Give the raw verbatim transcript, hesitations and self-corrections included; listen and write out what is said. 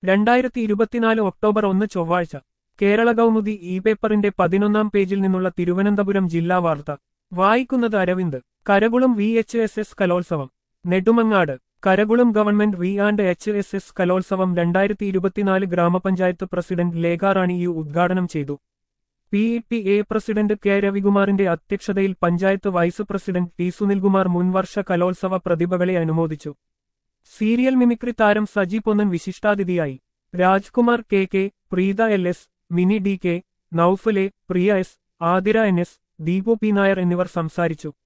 രണ്ടായിരത്തി ഇരുപത്തിനാല് ഒക്ടോബർ ഒന്ന് ചൊവ്വാഴ്ച കേരള കൗമുദി ഇ പേപ്പറിന്റെ പതിനൊന്നാം പേജിൽ നിന്നുള്ള തിരുവനന്തപുരം ജില്ലാ വാർത്ത വായിക്കുന്നത് Aravind. Karakulam V H S S കലോത്സവം Nedumangad. Karakulam government V and H S S കലോത്സവം രണ്ടായിരത്തി ഇരുപത്തിനാല് ഗ്രാമപഞ്ചായത്ത് പ്രസിഡന്റ് ലേഖാറാണി യു ഉദ്ഘാടനം ചെയ്തു. P E T A president K രവികുമാറിന്റെ അധ്യക്ഷതയിൽ panchayat vice president T Sunilkumar മുൻവർഷ കലോത്സവ പ്രതിഭകളെ അനുമോദിച്ചു. സീരിയൽ മിമിക്രി താരം സജി പൊന്നൻ വിശിഷ്ടാതിഥിയായി. Rajkumar K K, Preetha L S, Mini D K, നൌഫലെ, Priya S, Athira N S, Deepu P Nair എന്നിവർ സംസാരിച്ചു.